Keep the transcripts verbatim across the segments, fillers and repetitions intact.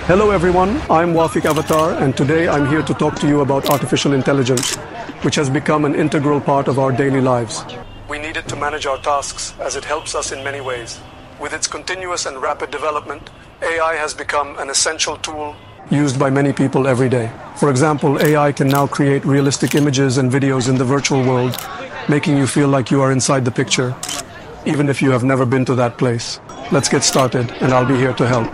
Hello everyone, I'm Wafik Avatar, and today I'm here to talk to you about artificial intelligence, which has become an integral part of our daily lives. We need it to manage our tasks as it helps us in many ways. With its continuous and rapid development, A I has become an essential tool used by many people every day. For example, A I can now create realistic images and videos in the virtual world, making you feel like you are inside the picture, even if you have never been to that place. Let's get started, and I'll be here to help.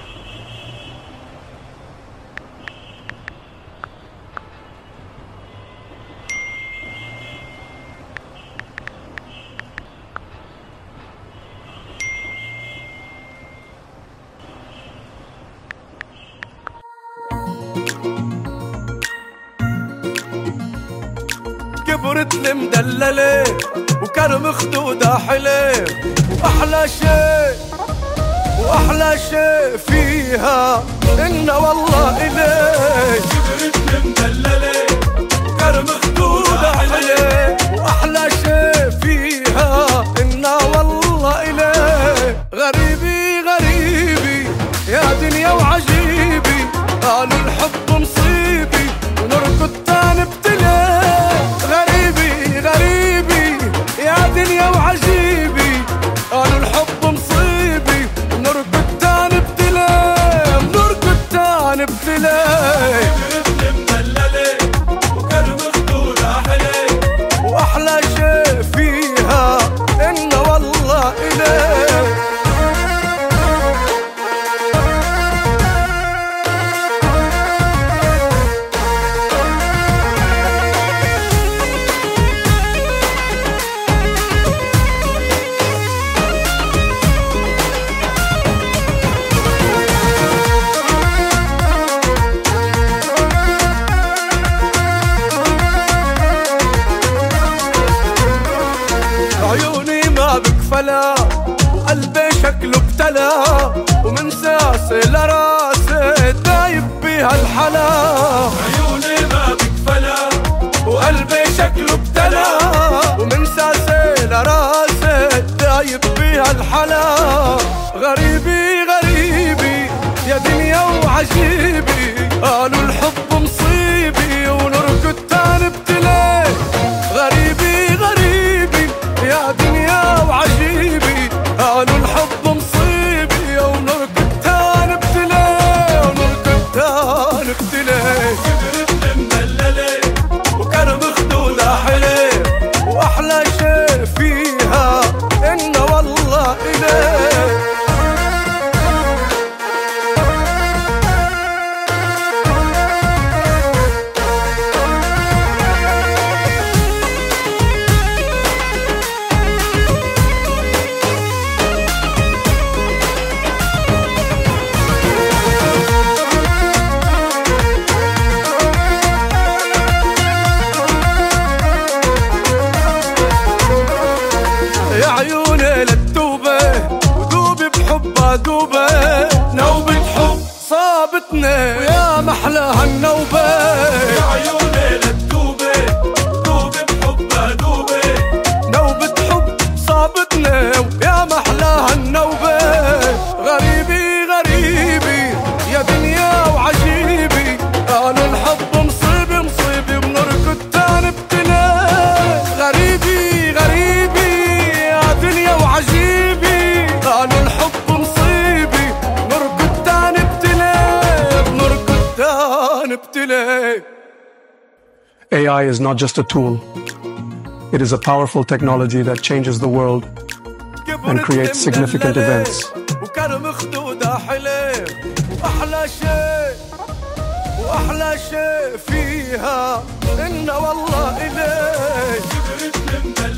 كبرت المدللة وكرم خدودها حلو، وأحلى شيء وأحلى شيء فيها إنه والله إليه. كبرت المدللة وكرم خدودها حلو، وأحلى شيء فيها إنه والله إليه. غريبي غريبي يا دنيا وعجيبي، قالوا الحب مصيبي ونركض تاني بتلي. غريبي غريبي يا دنيا وعجيبي، قالوا الحب مصيبي ونركض تاني بتلي، ونركض تاني بتلي. كبرت المدللة وكرم خدودها حلو، وأحلى شيء فيها إنه والله إليه. عيوني ما بكفلا وقلبي شكله ابتلى، ومن ساسي لراسي دايب بيها الحلا. عيوني ما بكفلا وقلبي شكله ابتلى، ومن ساسي لراسي دايب بيها الحلا. غريبي غريبي يا دنيا وعجيبي، قالوا الحب مصيبي ونركض تاني بتلي. غريبي غريبي يا دنيا وعجيبي، قالوا الحب مصيبي ونركض تاني بتلي، ونركض تاني بتلي. كبرت المدللة وكرم خدودها حلو، وأحلى شيء فيها إنه والله إليه. يا عيوني للتوبة ودوبي بحبها دوبة، نوبة حب صابتني ويا محلى هالنوبة. يا عيوني للتوبة ودوبي بحبها دوبة، نوبة حب صابتني ويا محلى هالنوبة. غريبي غريبي يا دنيا وعجيبي، قالوا الحب مصيبي مصيبي ونركض تاني بتلي. غريبي غريبي دنيا وعجيبي، قالوا الحب مصيبي نركض تاني بتلي، نركض تاني بتلي. A I is not just a tool. It is a powerful technology that changes the world and creates significant events. وكرم خدودها حلو، وأحلى شيء وأحلى شيء فيها إنه والله إليه.